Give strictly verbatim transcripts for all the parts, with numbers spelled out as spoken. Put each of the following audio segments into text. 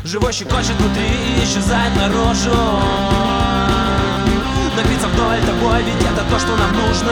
Живой щекочет внутри и исчезает наружу. Напиться вдоль тобой, ведь это то, что нам нужно.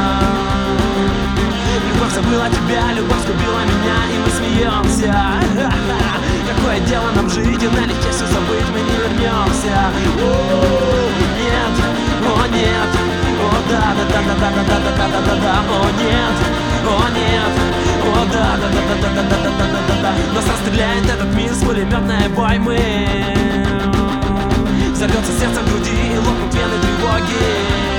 Любовь забыла тебя, любовь сгубила меня, и мы смеемся. Какое дело нам жить, и налегке все забыть мы не вернемся. Нет, о нет, о да, да, да, да, да, да, да, да, да, да, о нет, о нет, о да, да, да, да, да, да, да, да, да, да. Нас расстреляет этот мир с пулеметной обоймы. Взорвется сердце в груди и лопнут вены тревоги.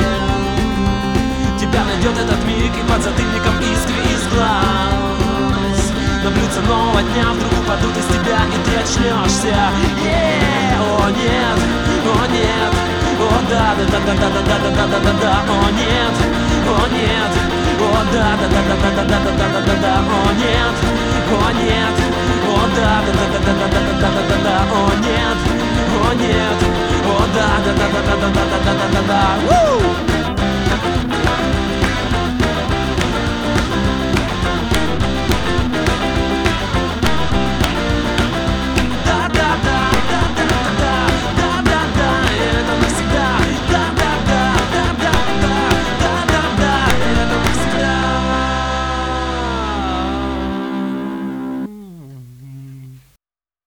Тебя найдет этот миг, и под затыльником искры из глаз. На блюдце нового дня вдруг упадут из тебя, и ты очнешься. Yeah! О нет, о нет, о да, да, да, да, да, да, да, да, да, да, да, о нет, о нет, о да, да, да, да, да, да, да, да, да, да, да, о нет, о нет, о да, да, да, да, да, да, да, да, да, да, о нет, о нет, о да, да, да, да, да, да, да, да, да, да, да.